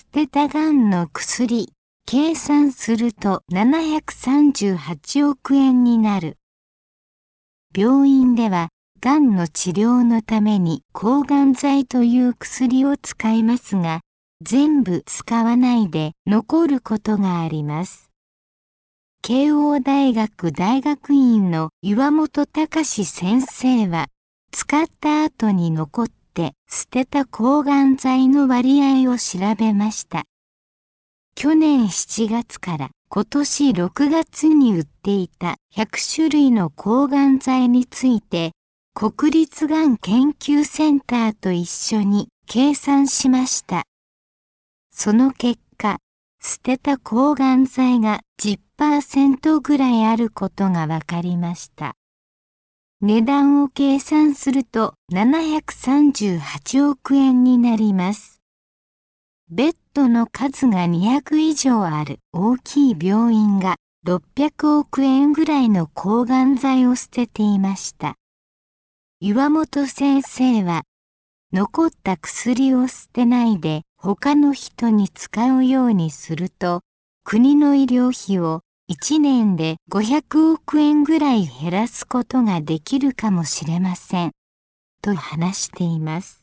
捨てたがんの薬、計算すると738億円になる。病院では、がんの治療のために抗がん剤という薬を使いますが、全部使わないで残ることがあります。慶応大学大学院の岩本隆先生は、使った後に残って捨てた抗がん剤の割合を調べました。去年7月から今年6月に売っていた100種類の抗がん剤について、国立がん研究センターと一緒に計算しました。その結果、捨てた抗がん剤が 10% ぐらいあることがわかりました。値段を計算すると738億円になります。ベッドの数が200以上ある大きい病院が600億円ぐらいの抗がん剤を捨てていました。岩本先生は、残った薬を捨てないで他の人に使うようにすると、国の医療費を1年で500億円ぐらい減らすことができるかもしれません。と話しています。